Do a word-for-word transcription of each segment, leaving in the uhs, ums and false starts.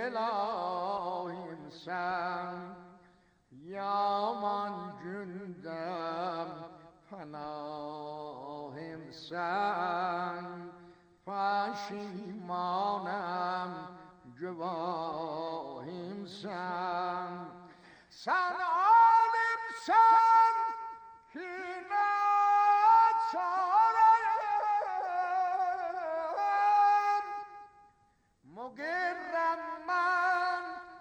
ilahim sen, yaman gündem panahim sen, پشیمانم گواهیم سن سن عالم سن که نچارم مگرم من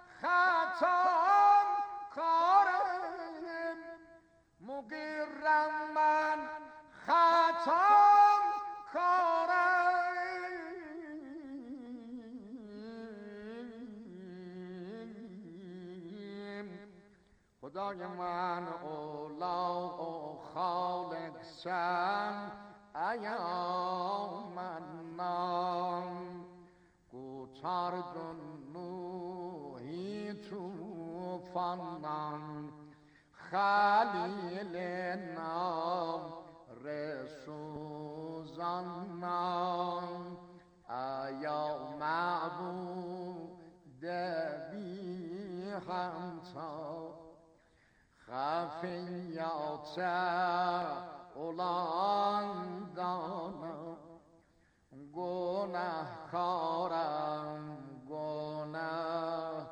خطام کارم مگرم من خطام کارم خدای من اولا و خالق سن ایام منام گوتاردن نوحی توفانم خلیل نام رسوزانم ایا معبود بی همتا خفیات اولان دانم گناه کارم گناه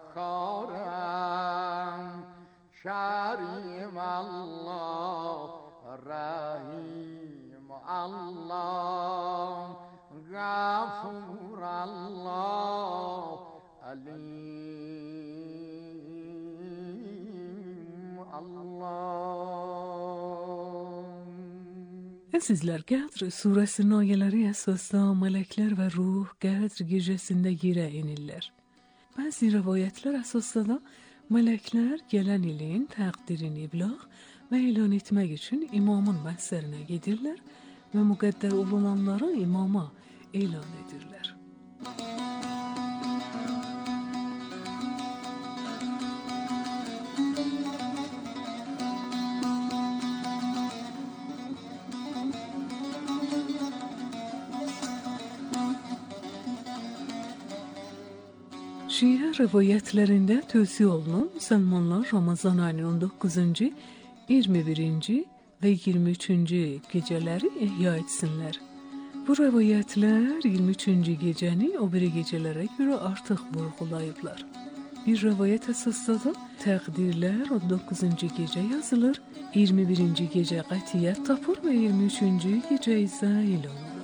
کارم کریم الله رحیم الله غفور الله علیم الله. Əzizlər, Qədr surəsi ayələri əsasda mələklər və ruh Qədr gecəsində yerə enirlər. Bəzi rəvayətlər əsasda da mələklər gələn ilin təqdirini iblağ və elan etmək üçün imamın məhzərinə gedirlər və müqəddər olunanları imama elan edirlər. Şiə rivayətlərində tövsiyə olunur, müsəlmanlar Ramazan ayının on doqquzuncu, iyirmi birinci və iyirmi üçüncü gecələri ihya etsinlər. Bu rivayətlər iyirmi üçüncü gecəni o biri gecələrə görə artıq vurğulayıblar. Bir rivayət əsasda da təqdirlər on doqquzuncu gecə yazılır, iyirmi birinci gecə qətiyyət tapır və iyirmi üçüncü gecə isə elan olur.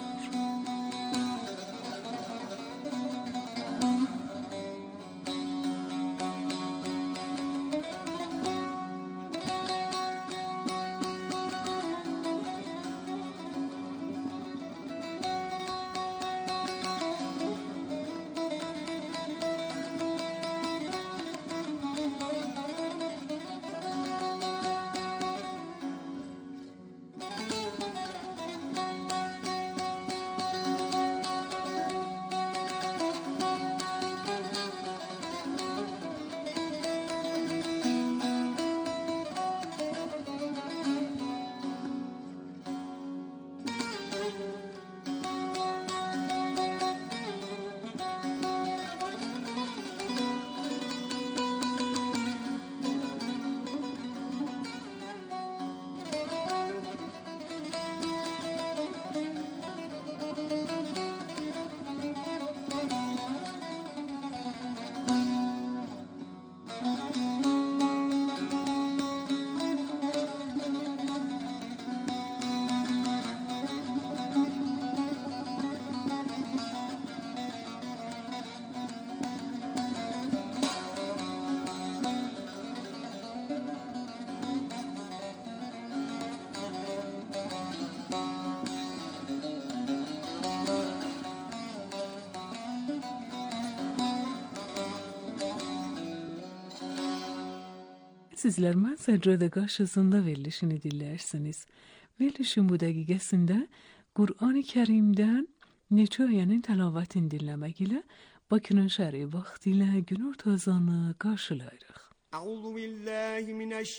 Sizlər mən səcrədə qarşısında verilişini dinləyirsiniz. Verilişin bu dəqiqəsində Qur'an-ı Kərimdən neçə ayənin təlavətini dinləmək ilə Bakının şəri vaxtı ilə günorta azanı qarşılayırıq. Əuzu billahi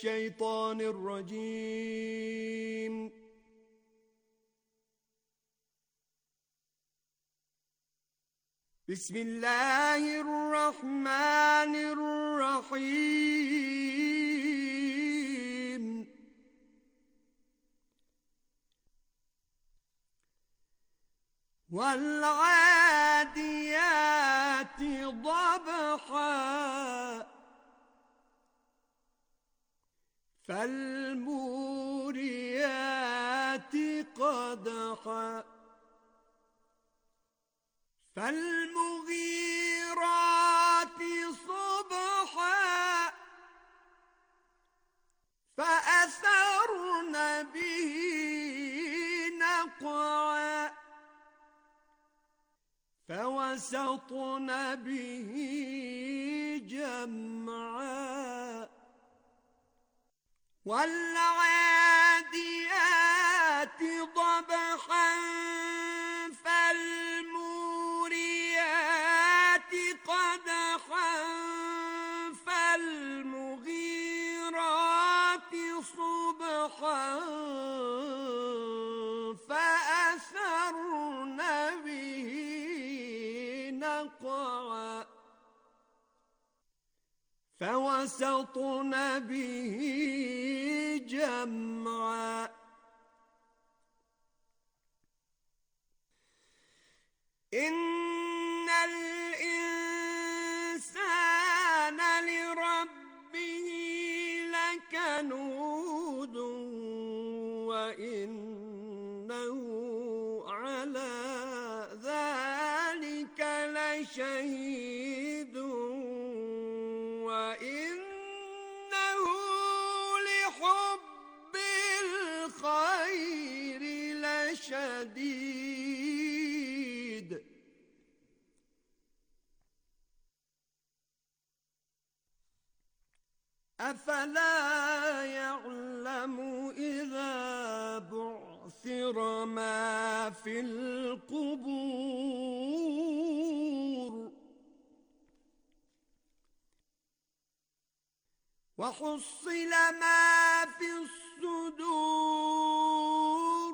minəşşeytanirracim. Bismillahirrahmanirrahim. والعاديات ضبحا فالموريات قدحا فالمغيرات صبحا فأثرن به نقعا فوسطن به جمعا والعاديات ضبحا فالموريات قدحا فالمغيرات صبحا فأثرن به نقعا فوسطن به جمعا إن الإنسان لربه لكنود وإنه على ذلك لشهيد وإنه لحب الخير لشديد أفلا يعلم إذا بعثر ما في القبور وحصل ما في الصدور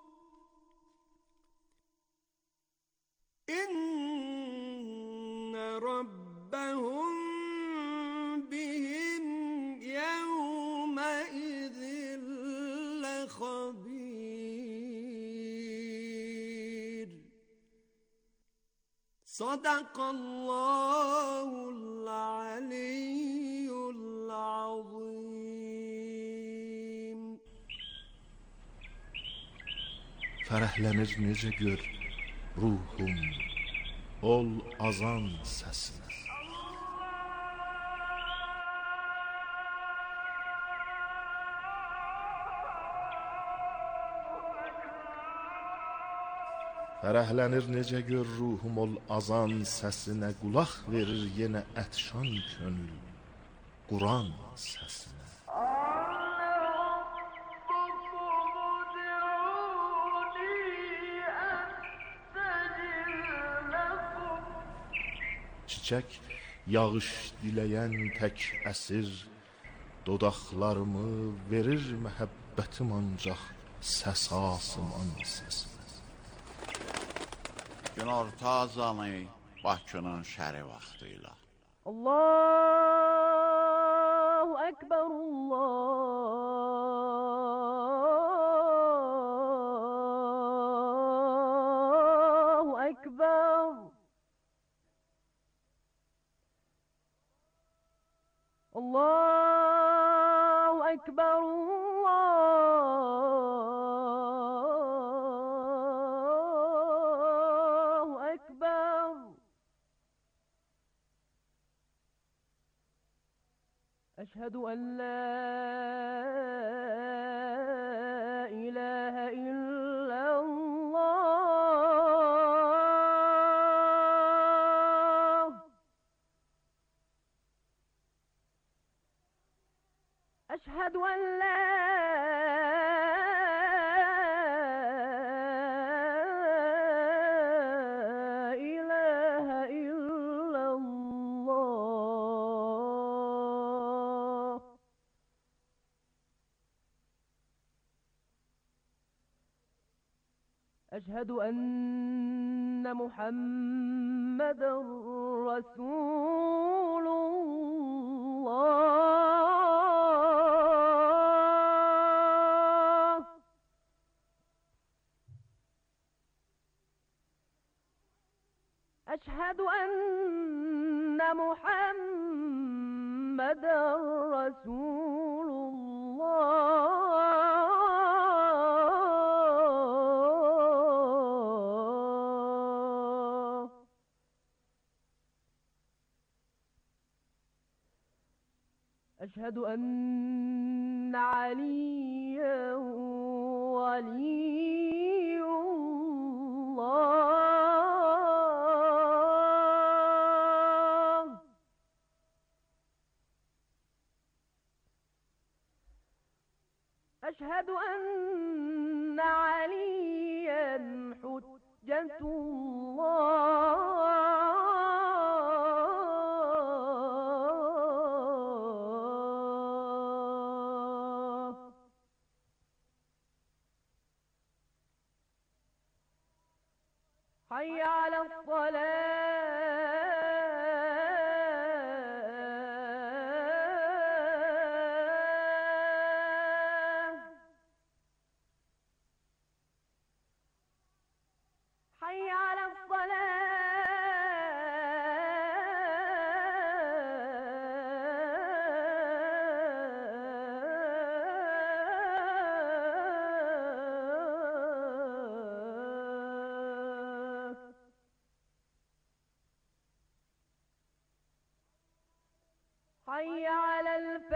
إن ربهم بهم يومئذ لخبير صدق الله العلي العظيم. Fərəhlənir necə gör ruhum ol azan səsinə. Fərəhlənir necə gör ruhum ol azan səsinə, qulaq verir yenə ətşan könül Quran səsinə. Çiçək yağış diləyən tək əsir, dodaqlarımı verir məhəbbətim ancaq səs asıman səsinə. Günorta azanı Bakının şəri vaxtıyla. Allahu Ekber, Allahu Ekber. Allahu Ekber, Allahu Ekber. أشهد أن لا إله إلا الله. أشهد أن لا إله إلا الله. أشهد أن محمدًا رسول الله. أشهد أن محمدا رسول الله أشهد أن عليا ولي الله أشهد أن عليا حجة الله حي على الصلاة حي على الصلاة حي على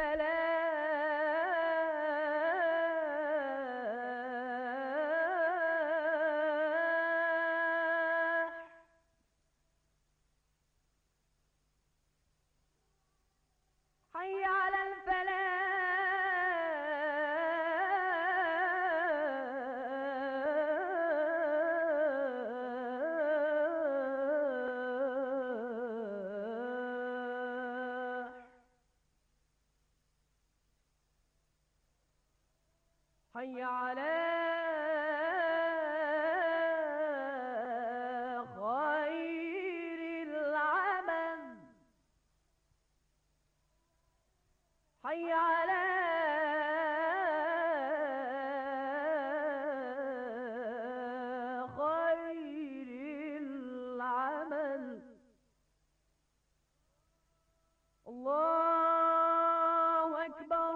الفلاح حي على الفلاح حي على خير العمل حي على خير العمل الله أكبر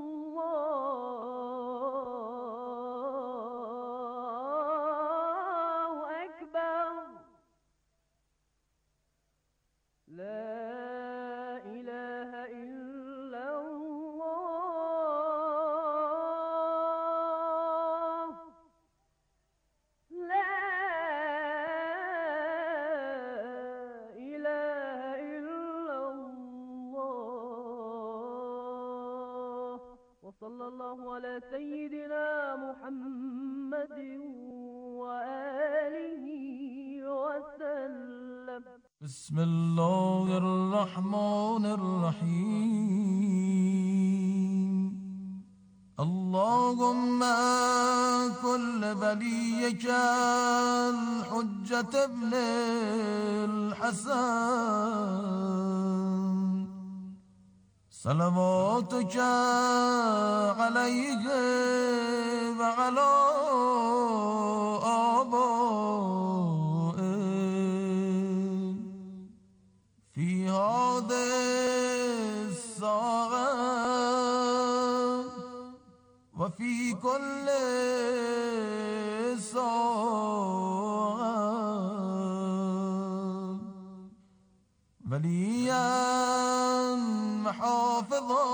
الله أكبر لا إله إلا الله لا إله إلا الله وصلى الله على سيدنا محمد وآله وسلم بسم الله الرحمن الرحيم اللهم كل وليك الحجة ابن الحسن صلواتك عليه وعلى آبائه في هذه الساعة وفي كل ساعة وليا محافظا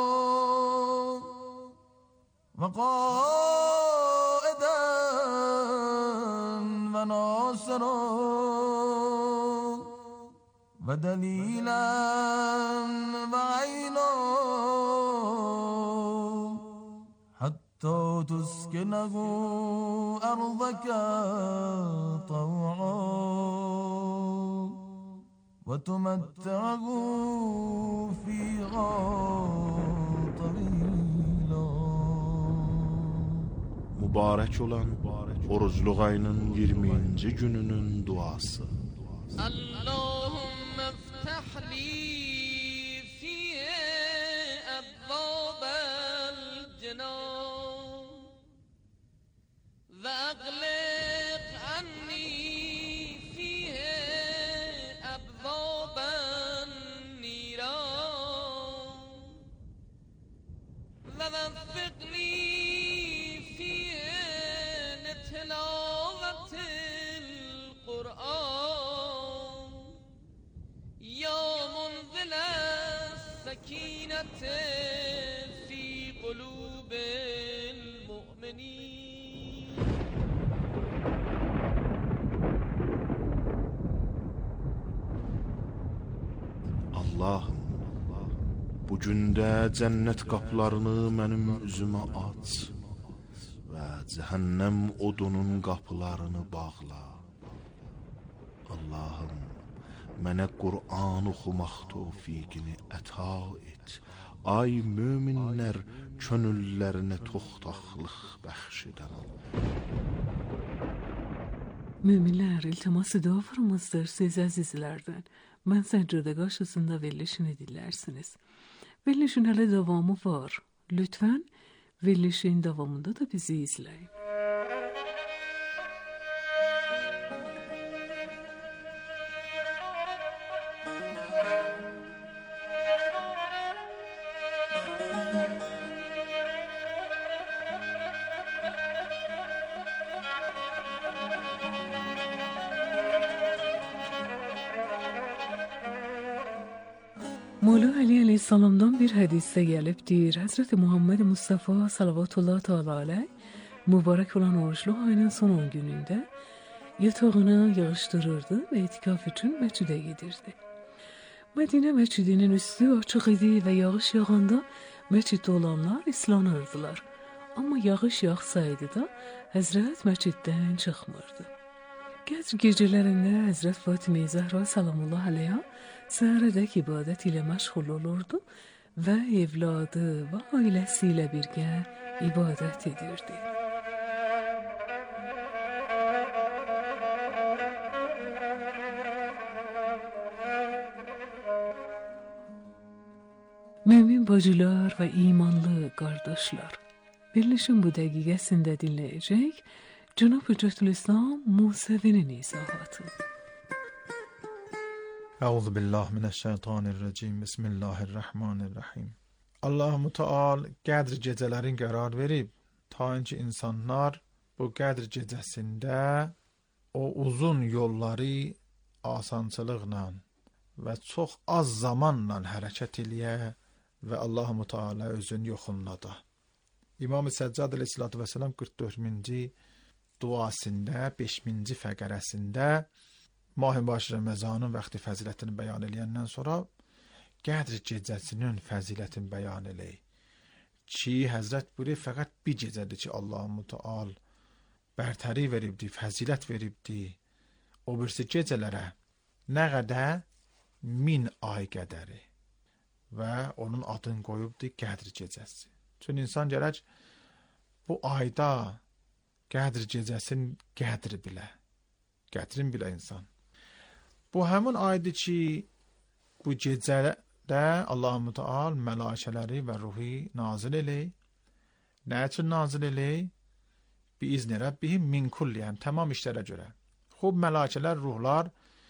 وقائدا وناصرا ودليلا وعينا حتى تسكنه أرضك طوعا وتمتعه فيها طويلا. Mübarek olan oruçluq ayının iyirminci gününün duası. اللهم افتح لي فيه أبواب الجنان وأغلق عني فيه والسكينة في قلوب المؤمنين. Allahım, bu gündə cənnət qapılarını mənim üzümə aç və cəhənnəm odunun qapılarını bağla. Allahım, mənə Qur'an oxumaq tövfiqini əta et. Ay möminlər, könüllərinə toxtaqlıq bəxş edən Allah. Müminlər, iltiması dualarımızdır siz əzizlərdən. Mən səccədə qarşısında verilişini dinlərsiniz. Verilişin hələ davamı var. Lütfən verilişin davamında da bizi izləyin. Mola Ali Aleyhisselam'dan bir hadiste gelip deyir, Hazreti Muhammed Mustafa Salavatullah Teala aleyh mübarek olan oruçlu ayının son on gününde yatağına yağıştırırdı ve itikaf için meçide gidirdi. Medine meçidinin üstü açık idi ve yağış yağanda meçidde olanlar islanırdılar. Ama yağış yağsaydı da Hazret meçidden çıkmırdı. Gece gecelerinde Hazret Fatime Zahra Salamullah aleyha səhərədək ibadət ilə məşğul olurdu və evladı və ailəsi ilə birgə ibadət edirdi. Mümin bacılar və imanlı qardaşlar, verilişin bu dəqiqəsində dinləyəcək Cənab Hüccətülislam Musevinin izahatı. Euzu billahi mineşşeytanirracim. Bismillahirrahmanirrahim. Allah-u Teala qədr gecələrin qərar verib, ta ki insanlar bu qədr gecəsində o uzun yolları asançılıqla və çox az zamanla hərəkət eləyə və Allah-u Teala özünü yoxunladı. İmam-ı Səccad Aleyhisselatü Vesselam qırx dördüncü duasında beşinci fəqərəsində Mah-ı Mübarək Ramazanın vaxtı fəzilətini bəyan eləyəndən sonra qədr gecəsinin fəzilətini bəyan eləyir. Ki Həzrət buyurur fəqət bir gecədir ki Allah-u Teala bərtəri veribdi, fəzilət veribdi. O birisi gecələrə nə qədər min ay qədəri və onun adını qoyubdu qədr gecəsi. Çünki insan gərək bu ayda qədr gecəsinin qədri bilə, qədrin bilə insan. Bu həmin aydır ki, bu gecədə Allah-u Teala mələkələri və ruhi nazil eləyir. Nə üçün nazil eləyir? Bi-izni Rabbihim min kulli, yəni tamam işlərə görə. Xub mələkələr, ruhlar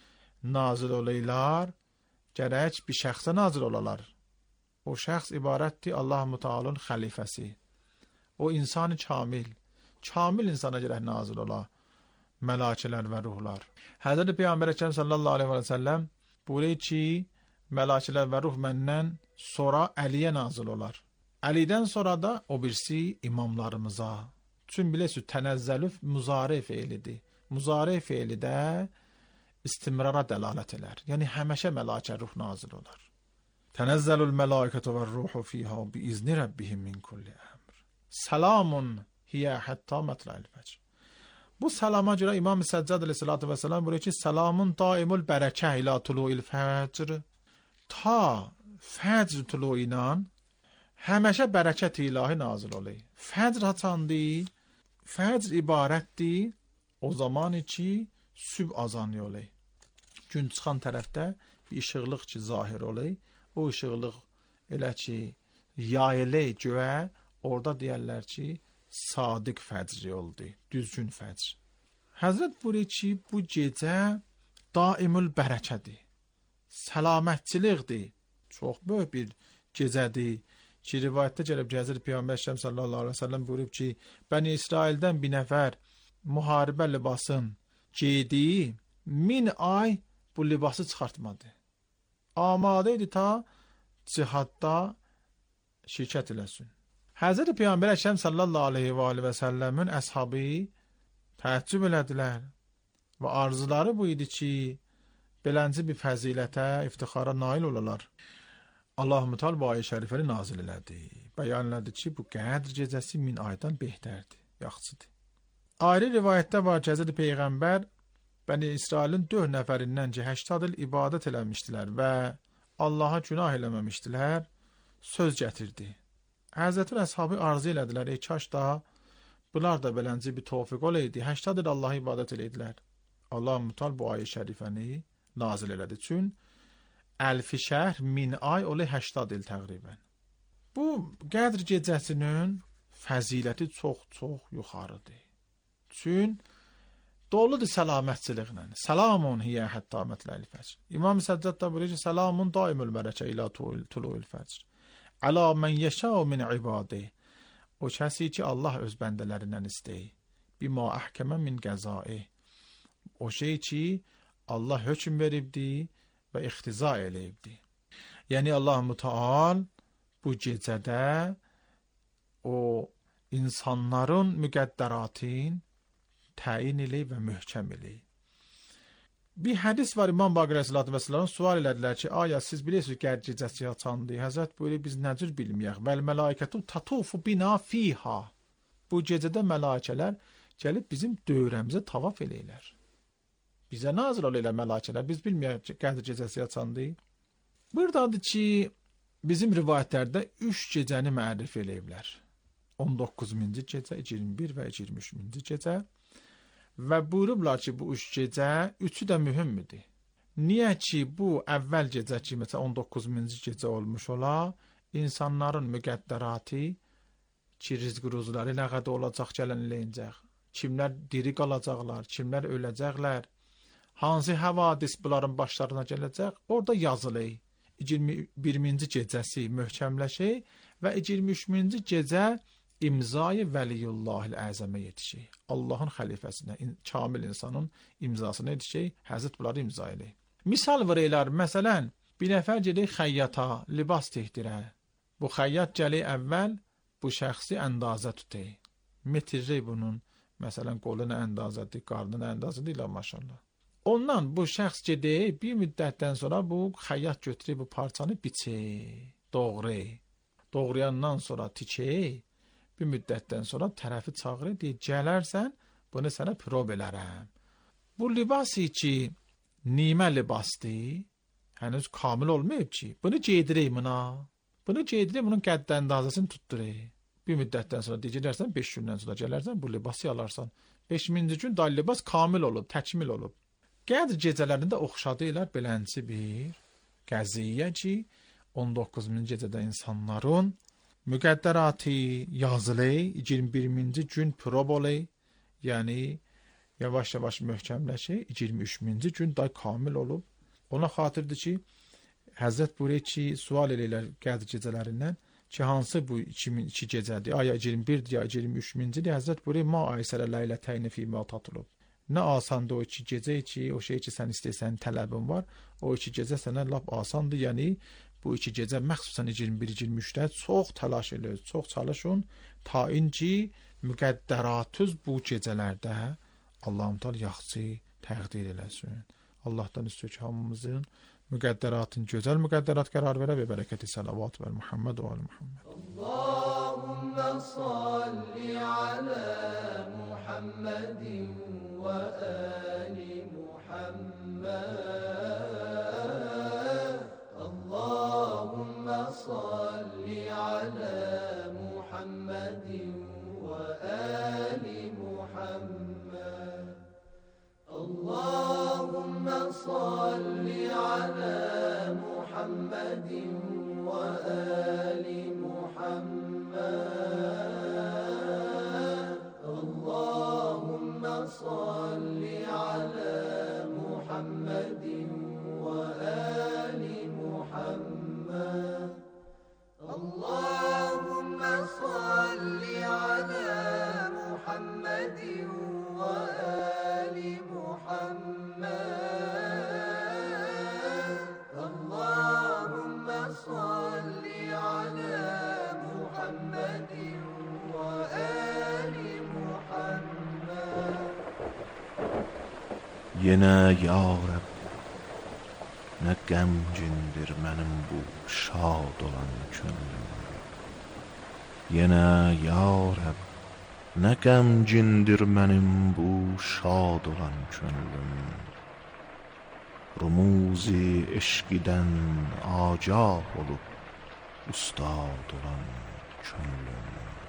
nazil olaylar, gərək bir şəxsə nazil olalar. O şəxs ibarətdir Allah-u Teala'nın xəlifəsi. O insanı kamil, kamil insana gərək nazil ola. Mələkələr və ruhlar. Həzrət Peyğəmbər Əkram sallallahu aleyhi və səlləm buyurur ki, mələkələr və ruh məndən sonra Əliyə nazil olar. Əlidən sonra da o birisi imamlarımıza. Çünki bilirsiniz, tənəzzəlüf muzari feilidir. Muzari feili də istimrara dəlalət elər. Yəni həmişə mələkə ruh nazil olar. Tənəzzəlül mələkətü və ruhu fiha bi izni Rabbihim min kulli əmr. Salamun hiyə hətta mətla'il fəcr. Bu salama görə İmam-ı Səccad Aleyhisselatü Vesselam buyuruyor ki, salamun daimul bərəkə ilə tulu'il fəcr. Ta fəcr tulu ilə həməşə bərəkət ilahi nazil olur. Fəcr haçandır? Fəcr ibarətdir o zaman ki, süb azanı olur. Gün çıxan tərəfdə bir işıqlıq ki, zahir olur. O işıqlıq elə ki, yayılı göyə, orada deyərlər ki, sadiq fəcri oldu, düzgün fəcr. Həzrət buyuruyor ki, bu gecə daimül bərəkədir, səlamətçilikdir, çox böyük bir gecədir ki, rivayətdə gəlib Həzrət Peyğəmbər sallallahu aleyhi ve sellem buyurub ki, Bəni İsraildən bir nəfər müharibə libasın giydi, min ay bu libası çıxartmadı. Amadə idi ta cihadda şirkət eləsin. Həzrəti Peyğəmbər Əkrəm sallallahu aleyhi və aleyhi və səlləmin əshabı təəccüb elədilər və arzuları bu idi ki, belənci bir fəzilətə, iftixara nail olalar. Allah-u Teala bu ayə şərifəni nazil elədi. Bəyan elədi ki, bu qədr gecəsi min aydan behtərdir, yaxşıdır. Ayrı rivayətdə var ki, Həzrəti Peyğəmbər Bəni İsrailin dörd nəfərindən ki, həştad il ibadət eləmişdilər və Allaha günah eləməmişdilər, söz gətirdi. Həzrətin əshabı arzu elədilər, ey kaş da bunlar da belənci bir tövfiq olaydı, həştad il Allaha ibadət eləydilər. Allah-u Teala bu ayə şərifəni nazil elədi. Çün əlfi şəhr min ay olay həştad il təqribən. Bu qədr gecəsinin fəziləti çox-çox yuxarıdır. Çün doludur səlamətçiliklə. Salamun hiyə hətta mətləl fəcr. İmam Səccad da buyurur ki, salamun daimul mələkə ilə tulul fəcr. Əla mən yəşəu min ibadih. O kəsi ki, Allah öz bəndələrindən istəyir. Bima əhkəmə min qəzaih. O şey ki, Allah hökm veribdi və ixtiza eləyibdi. Yəni, Allah-u Teala bu gecədə o insanların müqəddəratın təyin eləyib və möhkəm eləyib. Bir hədis var, İmam Baqir Əleyhissalatu vəssalam sual elədilər ki, aya siz bilirsiniz qədr gecəsi açandı. Həzrət buyuruyor, biz nə cür bilməyək? Vəl mələikətu tatufu bina fiha. Bu gecədə mələikələr gəlib bizim dövrəmizə tavaf eləyirlər. Bizə nazil olurlar mələikələr. Biz bilməyək ki, qədr gecəsi açandı. Buradadır ki, bizim rivayətlərdə üç gecəni mərif eləyiblər. on doqquzuncu gecə, iyirmi bir və iyirmi üçüncü gecə. Və buyurublar ki, bu üç gecə, üçü də mühümdür. Niyə ki, bu əvvəl gecə ki, məsələn on doqquzuncu gecə olmuş ola, insanların müqəddəratı ki, rizq ruzuları nə qədər olacaq, gələn eləyincək, kimlər diri qalacaqlar, kimlər öləcəklər, hansı həvadis bunların başlarına gələcək, orada yazılı. iyirmi birinci gecəsi möhkəmləşir və iyirmi üçüncü gecə imzayı Vəliyullahil Əzəmə yetişir. Allahın xəlifəsinə, kamil insanın imzasına yetişir, Həzrət bunları imza eləyir. Misal verilər, məsələn, bir nəfər gedir xəyyata, libas tihdirə. Bu xəyyat gəlir əvvəl bu şəxsi əndazə tutur. Metirri bunun, məsələn, qoluna əndazədir, qarnına əndazədir, ilə maşallah. Ondan bu şəxs gedir, bir müddətdən sonra bu xəyyat götürür, bu parçanı biçir, doğru. Doğrayandan sonra tikir, bir müddətdən sonra tərəfi çağırır, deyir, gələrsən, bunu sənə prov elərəm. Bu libası ki, nimə libasdır, hənuz kamil olmayıb ki, bunu geydirik buna, bunu geydirik, bunun qədd əndazəsini tutturur. Bir müddətdən sonra deyəcəklərsən, beş gündən sonra gələrsən, bu libası alarsan. beşinci gün da libas kamil olub, təkmil olub. Qədr gecələrində oxşadılar belənci bir qəziyyə ki, on doqquzuncu gecədə insanların müqəddəratı yazılı, iyirmi birinci gün prov olay, yəni yavaş-yavaş möhkəmləşir, iyirmi üçüncü gün da kamil olub. Ona xatirdir ki, Həzrət buyuruyor ki, sual eləyirlər qədr gecələrindən ki, hansı bu iki min iki gecədir, aya iyirmi birdir, ya iyirmi üçüncüdür, Həzrət buyuruyor, ma aysərə ləylətəyni fîmə tatulub. Nə asandır o iki gecə ki, o şey ki, sən istəyirsən, tələbin var, o iki gecə sənə lap asandır, yəni bu iki gecə məxsusən iyirmi bir iyirmi üçdə çox təlaş edir, çox çalışın, ta inci müqəddəratız bu gecələrdə Allah-u Teala yaxşı təqdir eləsin. Allahdan istəyir ki, hamımızın müqəddəratın gözəl müqəddərat qərar verə və bərəkəti salavat və Muhammed və ali Muhammed. Allahümme salli alə Muhammedin və ali Muhammed. Allahümme salli alə Muhammedin və ali Muhammed. Allahümme salli alə Muhammedin və ali Muhammed. Allahümme salli alə Muhammedin Yenə ya Rəbb, nə qəmcindir mənim bu şad olan könlüm. Yenə ya Rəbb, nə qəmcindir mənim bu şad olan könlüm. Rumuzi eşqidən agah olub ustad olan könlüm.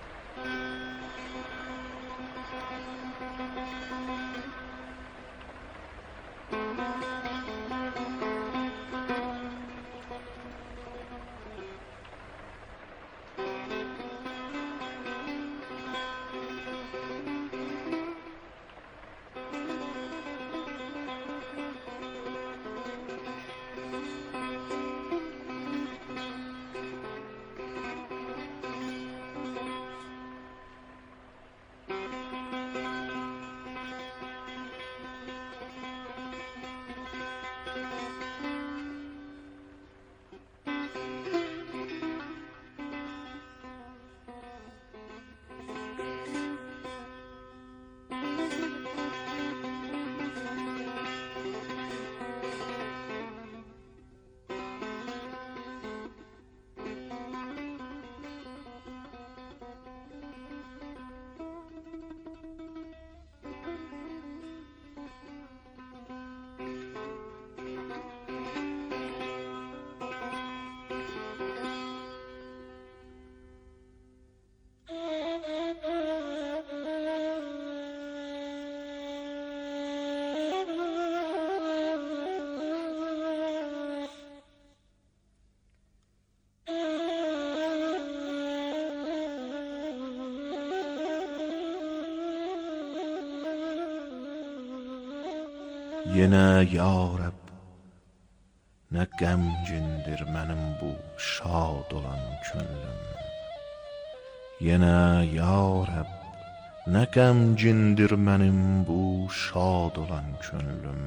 Yenə ya Rəbb, nə qəmcindir mənim bu şad olan könlüm. Yenə ya Rəbb, nə qəmcindir mənim bu şad olan könlüm.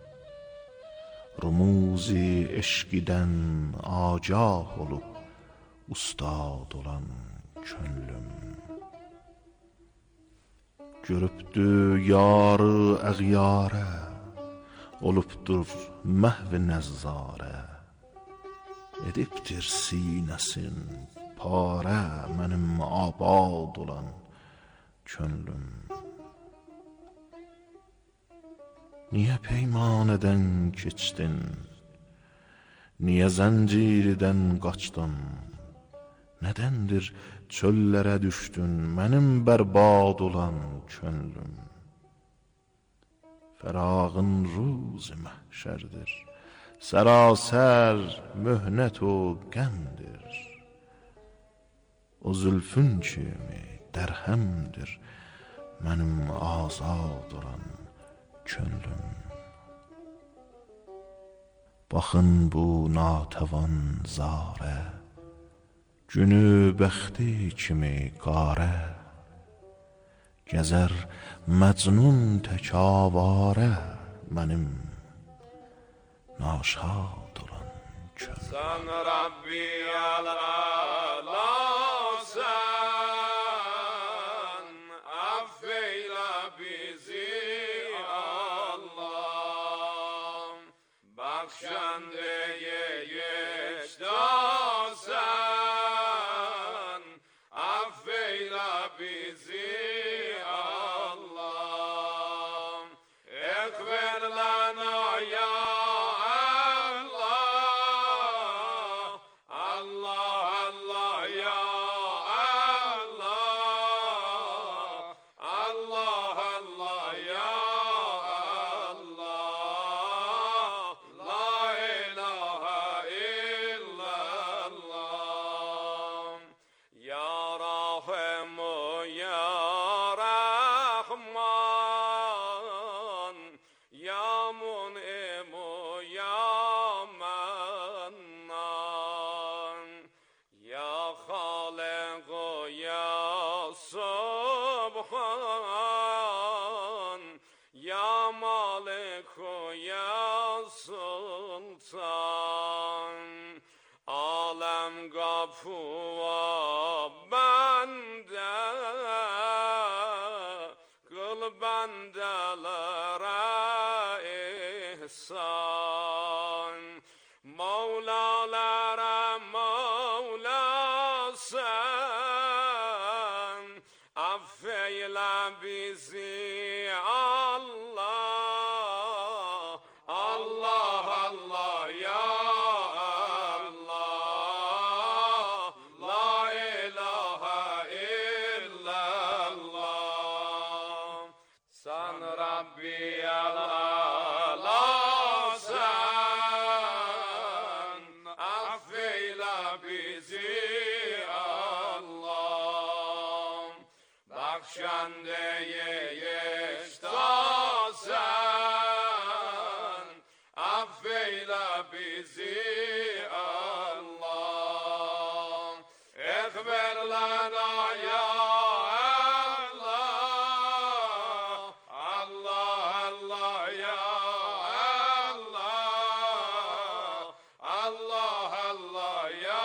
Rumuzi eşqidən agah olub ustad olan könlüm. Görübdü yarı əğyarə, olubdur məhv nəzzarə. Edibdir sinəsin parə mənim abad olan könlüm. Niyə peymanədən keçdin, niyə zəncirdən qaçdın? Nədəndir çöllərə düşdün mənim bərbad olan könlüm? Fərağın ruzi məhşərdir, sərasər möhnət o qəmdir. O zülfün kimi dərhəmdir mənim azad olan könlüm. Baxın bu natəvan zarə, günü bəxti kimi qarə. Gəzər məcnun tək avarə mənim naşad olan könlüm. Sən Rabbi alasən, affeylə bizi Allah. Bəxşəndəyə yekdasən, affeylə bizi Bəndelərə bizi Allah, Allah Allah ya Allah, la ilahe illallah. Sen Rabbi Ala'san, affeyle bizi Allah. Bakşandeye yeştasen, affeyle bizi Allah. Ekber lana ya Allah, Allah Allah ya Allah, Allah Allah ya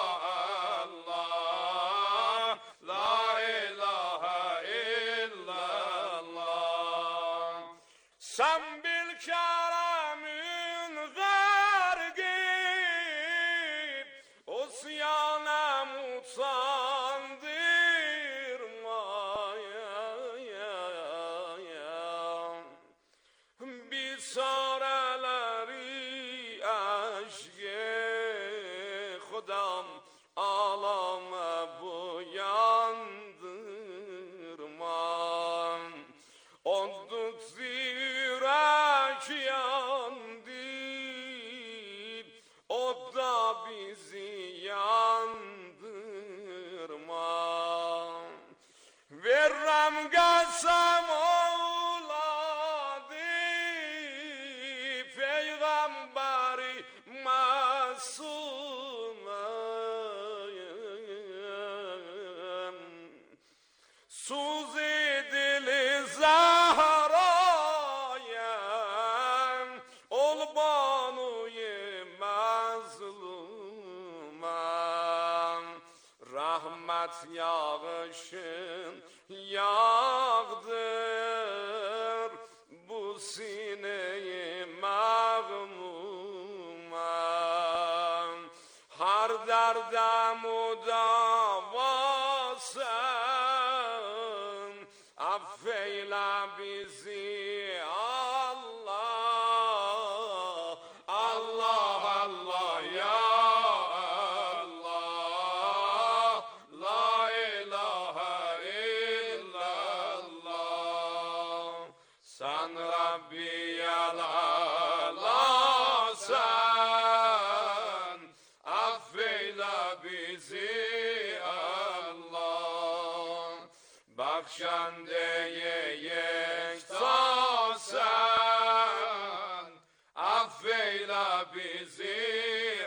Allah, la ilahe illallah. Sen bil keremin gargib, usyana mutandırmaya, bisareleri aşkı Khudam alame buyandırma. Olduk zirek yandı, o da bizi yandırma. Verrem gelsem oğladı, peygamberi masume. Suz edili Zahra'ya, ol banuye mazluma. Rahmet yağışın yağdır bu sineyi mağmuma. Har derde mudavasın, affeyle bizi Allah, Allah Allah ya Allah, la ilahe illallah. Sen Rabbi Ala'san, affeyle bizi Allah. Bakşandeye yektasen, affeyle bizi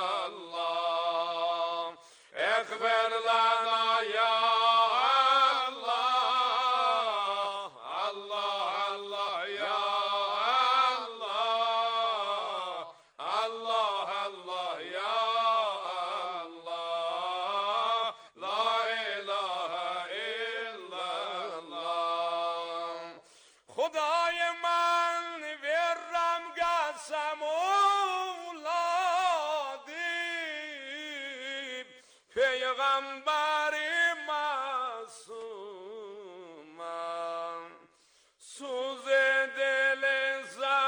Allah. Ekber lana ya Allah, Allah Allah ya Allah, Allah Allah ya Allah, la ilahe illallah. Khudaya man verram gasam oğladı, peygamberi masuma. Suz edile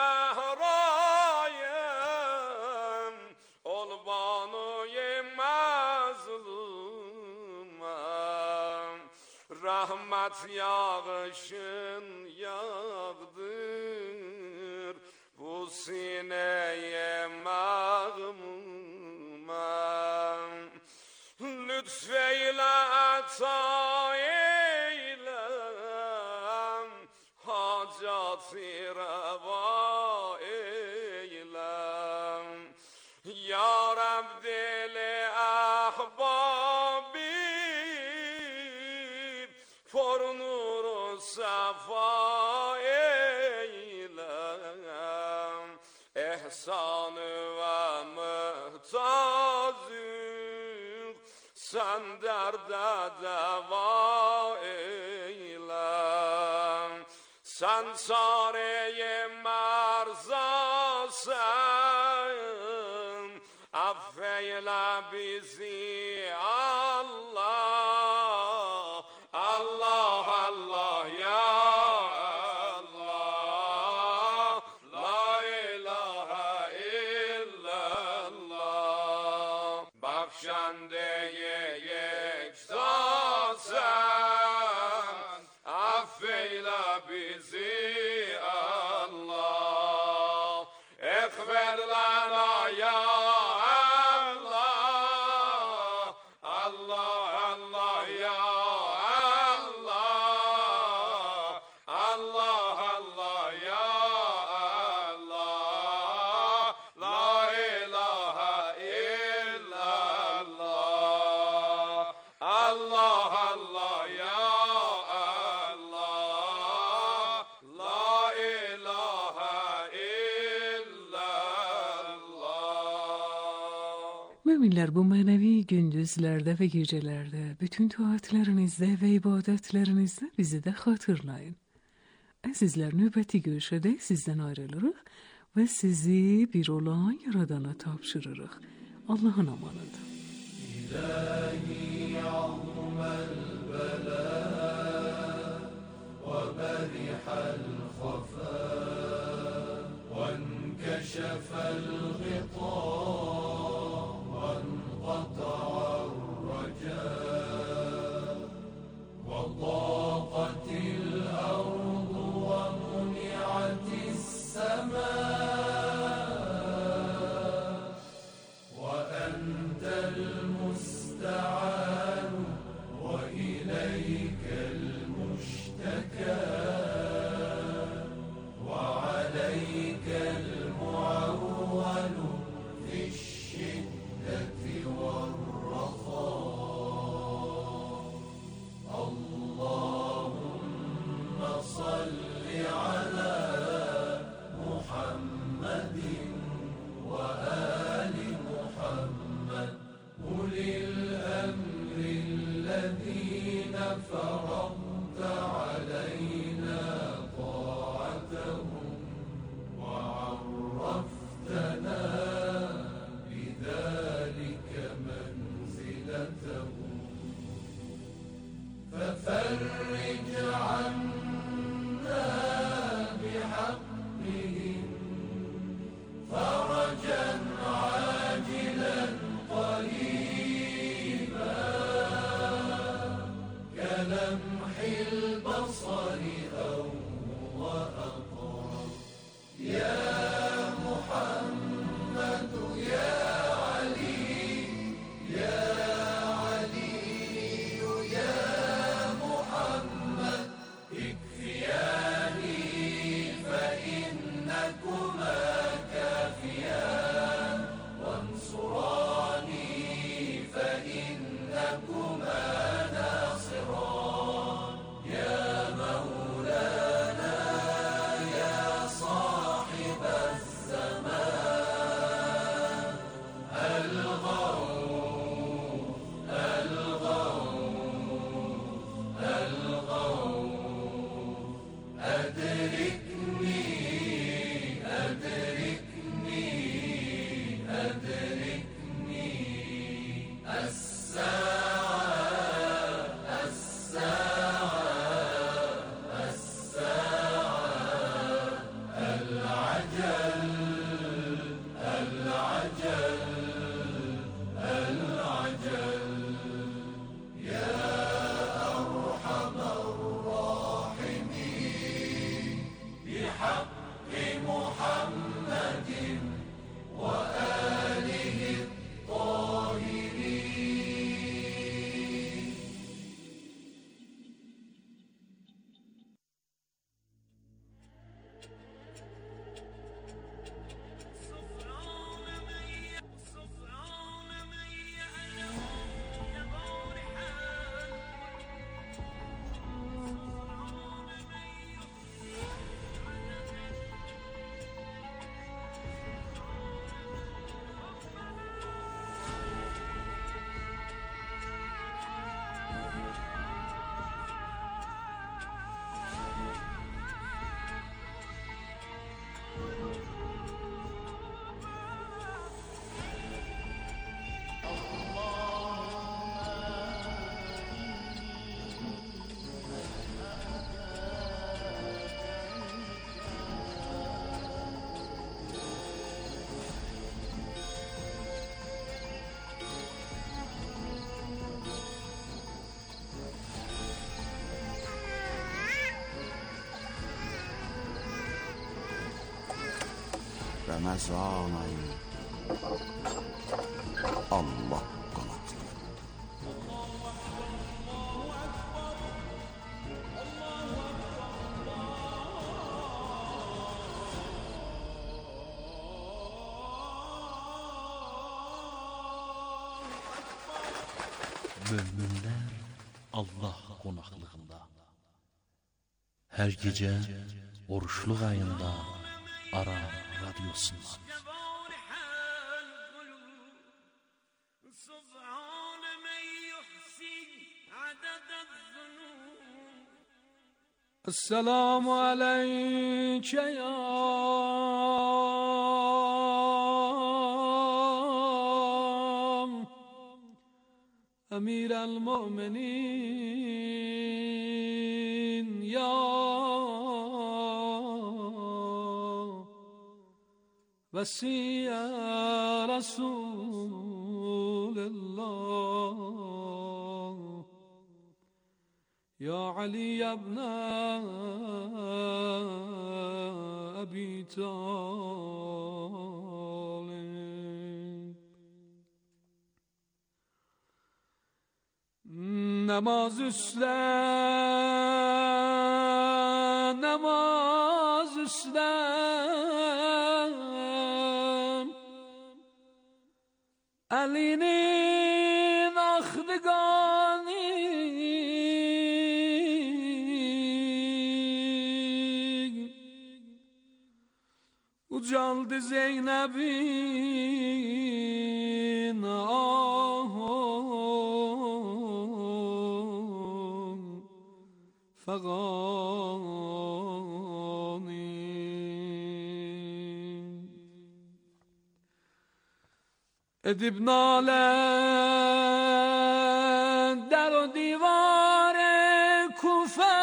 Zahra'ya, ol banuye mazluma. Rahmet yağışın yağdır bu sineye mağmuma. Lütfeyle ata eyle, hacatı reva eyle. Ya Rab dili ahbabi, for nuru safa eyle. İhsanı ve muhtacı sen derde deva eyle. Sen çareye marzasın, affeyle bizi Allah, Allah Allah ya بخشنده یک ذاتن افیلا بیزی الله اغفر لنا یا الله الله الله یا الله الله الله یا الله لا اله الا الله الله الله یا الله لا اله الا الله. Müminler bu manevi gündüzlerde ve gecelerde bütün taatlerinizde ve ibadetlerinizde bizi de hatırlayın. Azizler, nöbeti görüşede sizden ayrılırıq ve sizi bir olan Yaradana tapşırırıq. Allah'ın amanıdır. إلهي عظم البلاء وبرح الخفاء وانكشف الغطاء وانقطع الرجاء وضاقت الأرض ومنعت السماء وأنت المستعان وإليك المشتكى وعليك المعول في الشدة والرخاء اللهم صل على محمد وآل محمد أولي الأمر الذين فرضت علينا طاعتهم وعرفتنا بذلك منزلتهم ففرج عنا بحقهم فرجا عاجلا قريبا كلمح Ramazan ayı Allah qonaqlığı. Möminlər Allah qonaqlığında. Hər gecə oruçluq ayında Ara radyosundan. Esselamu aleyke ya Emir el-Mu'minin ya Vesiye Resulullah Ya Ali ibn Abi Talib Namaz üstle namaz üstle Ali'nin ahdıgani Ucaldı Zeynep'in ahı fagani Edip nale der o divare Kufe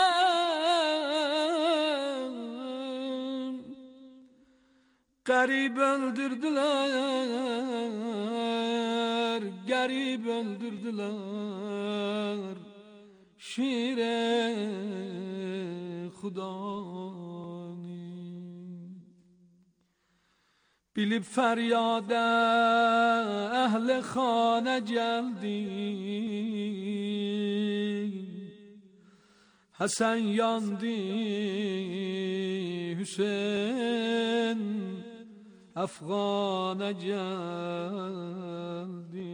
Garip öldürdüler, garip öldürdüler Şire Khudani Bilip feryada ehl-i khane geldi Hasan yandı Hüseyin Afgana geldi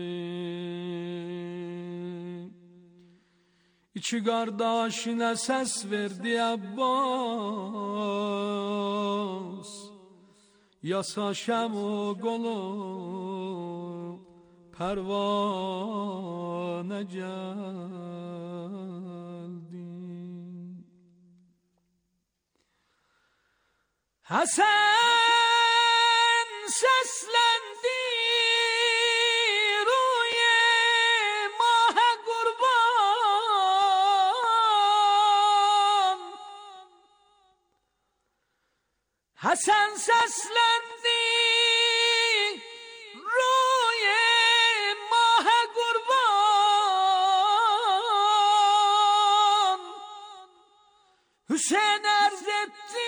İki kardeşine ses verdi Abbas Yasa şem kolu pervane geldi Hasan seslendi ruye mahe kurban Hasan seslendi ruye mahe kurban Hüseyin arz etti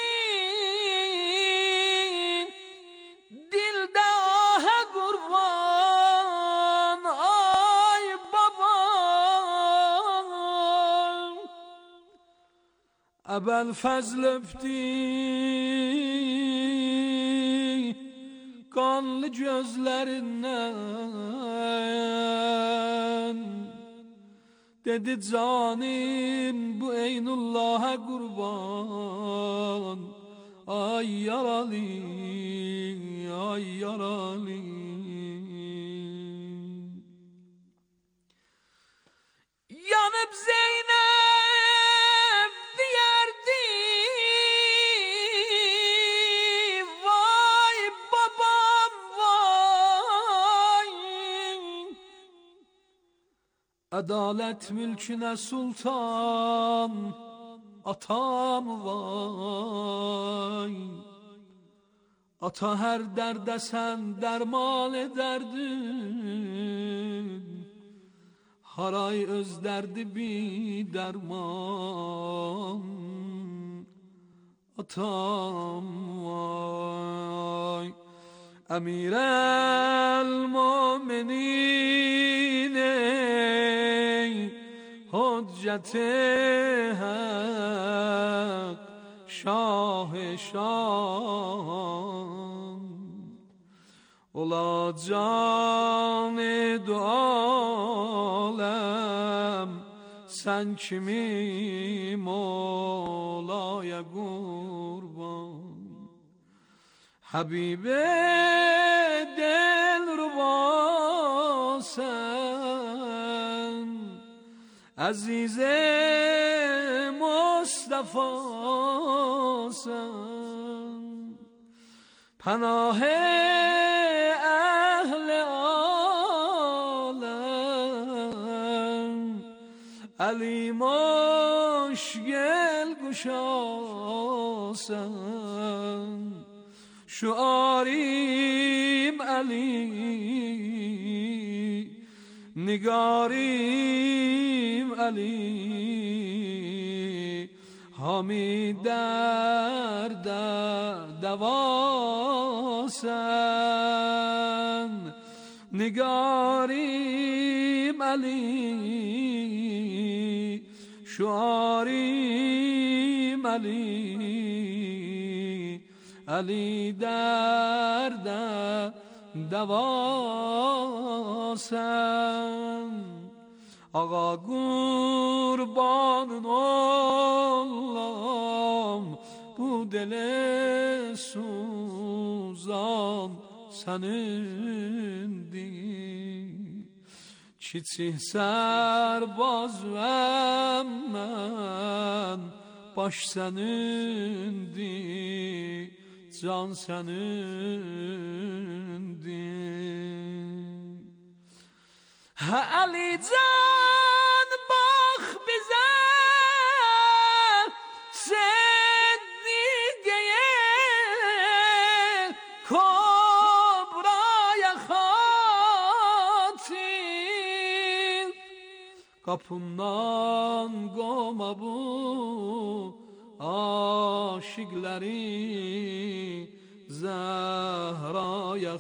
Ebel fazl öptü kanlı gözlerinden Dedi canim bu Eynullah'a kurban Ay yaralı, ay yaralı Yanıp Zeynep diyerdi Vay babam vay Adalet mülküne sultan Atam vay Ata her derde sen derman ederdin Haray öz derdi bir derman atam vay. Emir el-Mu'minin ey hüccet-i hak Şah-ı Şan ola can-ı du alem sen kimi Mevla'ya kurban Habibe dilruba sen Azize Mustafa sen Panah ehl alem Ali muşgel guşasen Şuarim Ali Nigarim Ali Hami derde devasen Nigarim Ali Şuarim Ali Ali derde devasen Ağa kurbanın olam bu dele suzan senindir Çiçih serbaz emmen baş senindir can senindir Ha Ali can bak bize Seddiqeye Kobraya hatim Kapından goma bu aşıkları Zehra'ya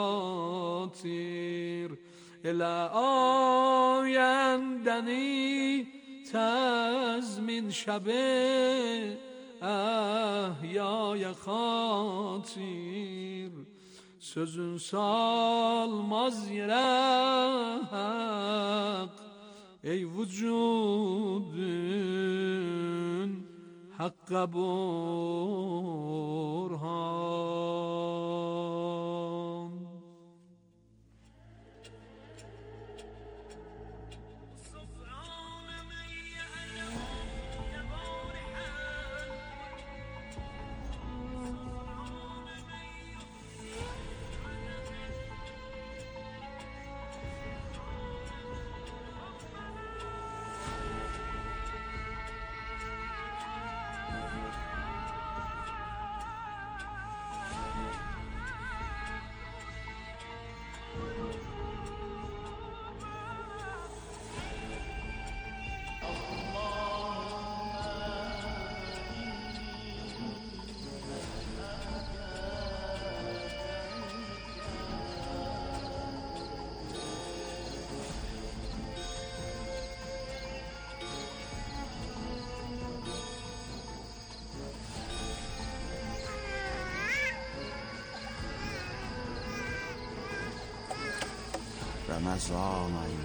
hatir Ila ayendeni tezmin şebe Ehyaya hatir Sözün salmaz yere hak Ey vücudun hakka burhan Ramazan ayı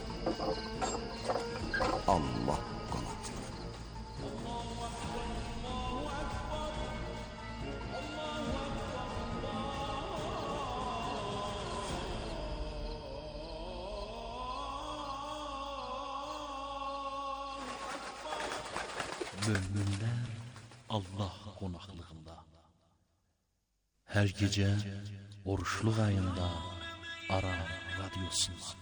Allah qanatları Möminlər Allah qonaqlığında Hər gecə oruçluq ayında Ara radyosundan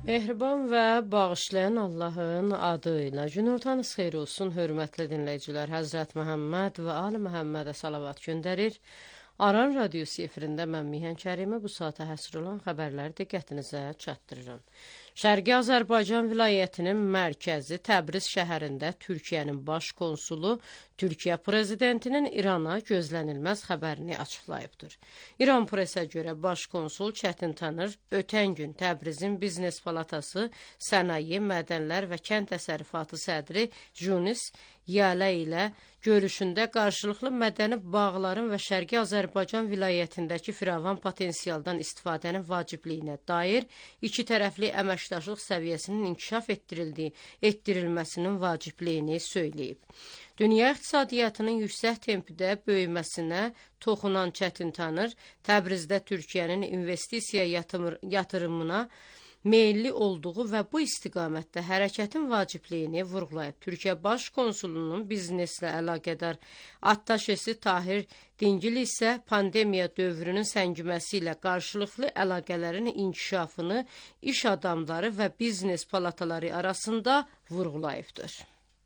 Mehriban və bağışlayan Allahın adı ilə günortanız xeyir olsun, hörmətli dinləyicilər. Həzrət Məhəmməd və Ali Məhəmmədə salavat göndərir. Aran radiosu efirində mən Mihan Kərimi bu saata həsr olan xəbərləri diqqətinizə çatdırıram. Şərqi Azərbaycan vilayətinin mərkəzi Təbriz şəhərində Türkiyənin baş konsulu Türkiyə prezidentinin İrana gözlənilməz xəbərini açıqlayıbdır. İran presə görə baş konsul Çətin Tanır ötən gün Təbrizin Biznes Palatası Sənaye, Mədənlər və Kənd Təsərrüfatı sədri Junis Yalə ilə görüşündə qarşılıqlı mədəni bağların və Şərqi Azərbaycan vilayətindəki firavan potensialdan istifadənin vacibliyinə dair iki tərəfli əməkdaşlıq səviyyəsinin inkişaf etdirildiyi, etdirilməsinin vacibliyini söyləyib. Dünya iqtisadiyyatının yüksək tempdə böyüməsinə toxunan Çətin Tanır, Təbrizdə Türkiyənin investisiya yatırım, yatırımına meyilli olduğu və bu istiqamətdə hərəkətin vacibliyini vurğulayıb. Türkiyə Baş Konsulunun bizneslə əlaqədar attaşesi Tahir Dingil isə pandemiya dövrünün səngiməsi ilə qarşılıqlı əlaqələrin inkişafını iş adamları və biznes palataları arasında vurğulayıbdır.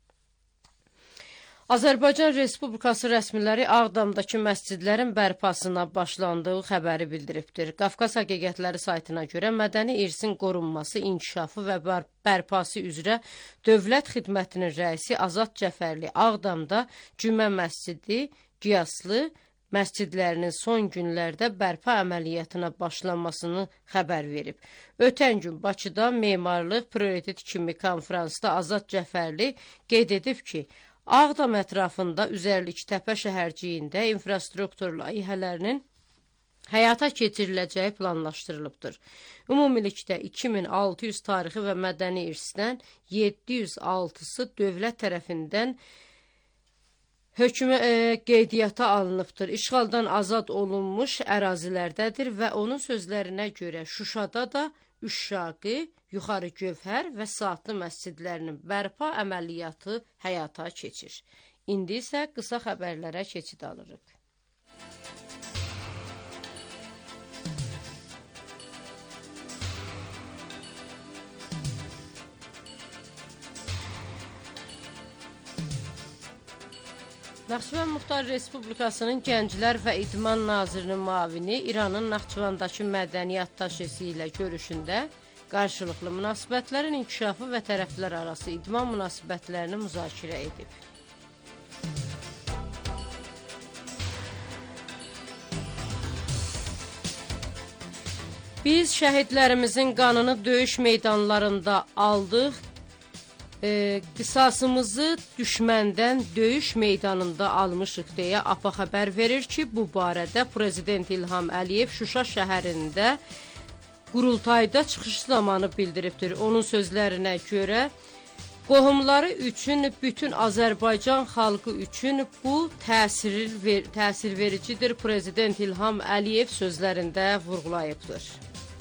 Azərbaycan Respublikası rəsmiləri Ağdamdakı məscidlərin bərpasına başlandığı xəbəri bildiribdir. Qafqaz Həqiqətləri saytına görə mədəni irsin qorunması, inkişafı və bərpası üzrə Dövlət Xidmətinin rəisi Azad Cəfərli Ağdamda Cümə məscidi, Qiyaslı məscidlərinin son günlərdə bərpa əməliyyatına başlanmasını xəbər verib. Ötən gün Bakıda memarlıq prioritet kimi konferansda Azad Cəfərli qeyd edib ki, Ağdam ətrafında üzərlik təpə şəhərciyində infrastruktur layihələrinin həyata keçiriləcəyi planlaşdırılıbdır. Ümumilikdə iki min altı yüz tarixi və mədəni irsdən yeddi yüz altısı dövlət tərəfindən hökmə e, qeydiyyata alınıbdır. İşğaldan azad olunmuş ərazilərdədir və onun sözlərinə görə Şuşada da Üşşaqi, Yuxarı Gövhər və Saatlı məscidlərinin bərpa əməliyyatı həyata keçir. İndi isə qısa xəbərlərə keçid alırıq. Naxçıvan Muxtar Respublikasının Gənclər və İdman Nazirinin müavini İranın Naxçıvandakı mədəni attaşesi ilə görüşündə qarşılıqlı münasibətlərin inkişafı və tərəflər arası idman münasibətlərini müzakirə edib. Biz şəhidlərimizin qanını döyüş meydanlarında aldıq. E, qisasımızı düşməndən döyüş meydanında almışıq deyə A P A xəbər verir ki, bu barədə Prezident İlham Əliyev Şuşa şəhərində qurultayda çıxış zamanı bildiribdir. Onun sözlərinə görə qohumları üçün, bütün Azərbaycan xalqı üçün bu təsir, ver, təsir vericidir. Prezident İlham Əliyev sözlərində vurğulayıbdır.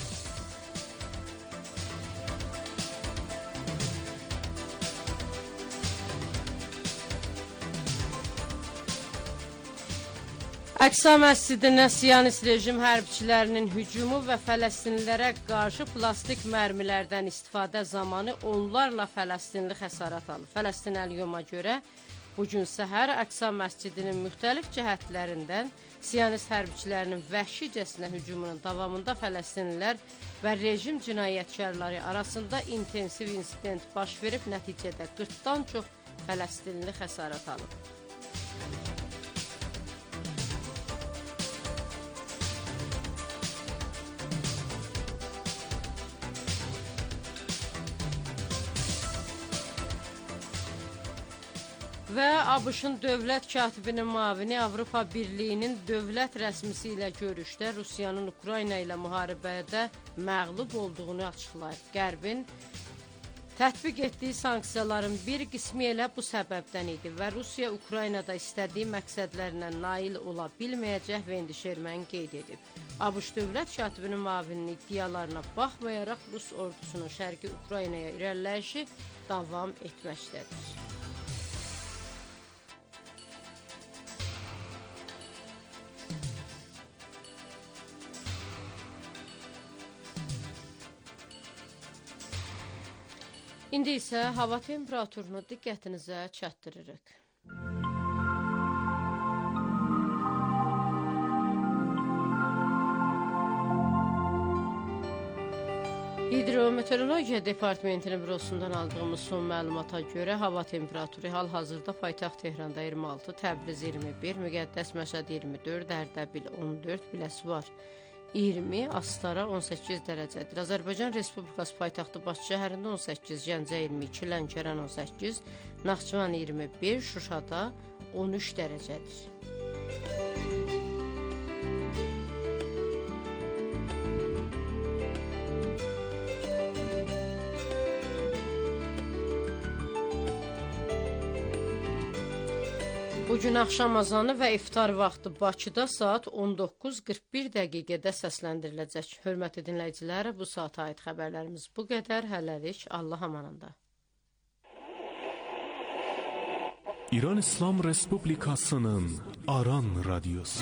Əqsa məscidinə Siyonist rejim hərbçilərinin hücumu və Fələstinlilərə qarşı plastik mərmilərdən istifadə zamanı onlarla Fələstinli xəsarət alıb. Fələstin Əl-Yoma görə bugün səhər Əqsa məscidinin müxtəlif cəhətlərindən Siyonist hərbçilərinin vəhşicəsinə hücumunun davamında Fələstinlilər və rejim cinayətkarları arasında intensiv insident baş verib, nəticədə qırxdan çox Fələstinli xəsarət alıb. Və ABŞ-ın dövlət katibinin müavini Avropa Birliyinin dövlət rəsmisi ilə görüşdə Rusiyanın Ukrayna ilə müharibədə məğlub olduğunu açıqlayıb. Qərbin tətbiq etdiyi sanksiyaların bir qismi elə bu səbəbdən idi və Rusiya Ukraynada istədiyi məqsədlərinə nail ola bilməyəcək Vendi Şermen qeyd edib. ABŞ dövlət katibinin müavininin iddialarına baxmayaraq Rus ordusunun şərqi Ukraynaya irəliləyişi davam etməkdədir. İndi isə hava temperaturunu diqqətinizə çatdırırıq. Hidrometeorologiya Departamentinin bürosundan aldığımız son məlumata görə hava temperaturu hal-hazırda paytaxt Tehranda iyirmi altı, Təbriz iyirmi bir, Müqəddəs Məşəd iyirmi dörd, Ərdəbil on dörd, Biləsuvar iyirmi, Astara on səkkiz dərəcədir. Azərbaycan Respublikası paytaxtı Bakı şəhərində on səkkiz, Gəncə iyirmi iki, Lənkəran on səkkiz, Naxçıvan iyirmi bir, Şuşada on üç dərəcədir. Bugün axşam azanı və iftar vaxtı Bakıda saat on doqquz qırx bir dəqiqədə səsləndiriləcək. Hörmətli dinləyicilər, bu saata aid xəbərlərimiz bu qədər. Hələlik, Allah amanında. İran İslam Respublikasının Aran Radyosu.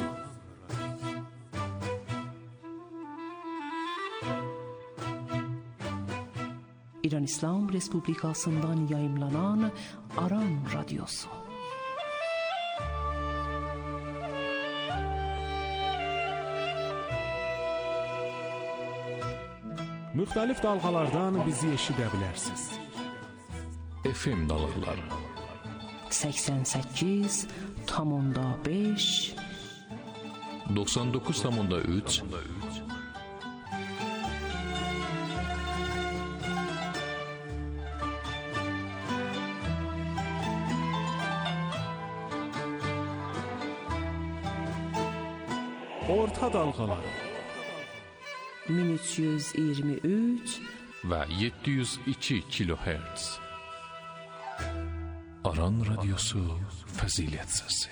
İran İslam Respublikasından yayımlanan Aran Radyosu. Müxtəlif dalğalardan bizi eşidə bilərsiniz. F M dalğaları səksən səkkiz tam onda beş doxsan doqquz tam onda üç Orta dalğaları min üç yüz iyirmi üç və yeddi yüz iki kilohertz. Aran Radyosu Fəzilət Səsi.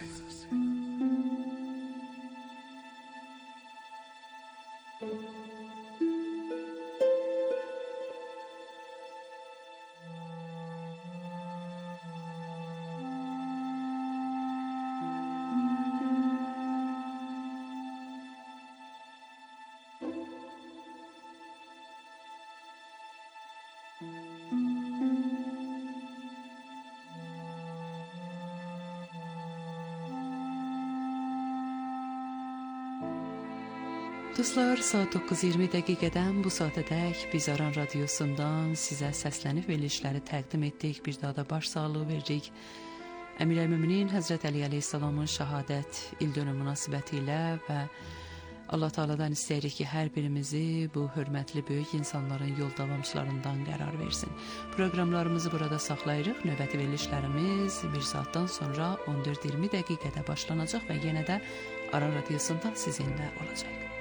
Dostlar, saat doqquz iyirmi dəqiqədən bu saatədək biz Aran Radyosundan sizə səslənib verilişləri təqdim etdik. Bir daha da baş sağlığı veririk. Əmir-el-Müminin Həzrət Əli əleyhissalamın şəhadət ildönümü münasibəti ilə və Allah Teala'dan istəyirik ki, hər birimizi bu hörmətli böyük insanların yol davamçılarından qərar versin. Proqramlarımızı burada saxlayırıq. Növbəti verilişlərimiz bir saatdan sonra on dörd iyirmi dəqiqədə başlanacaq və yenə də Aran Radyosundan sizinlə olacaq.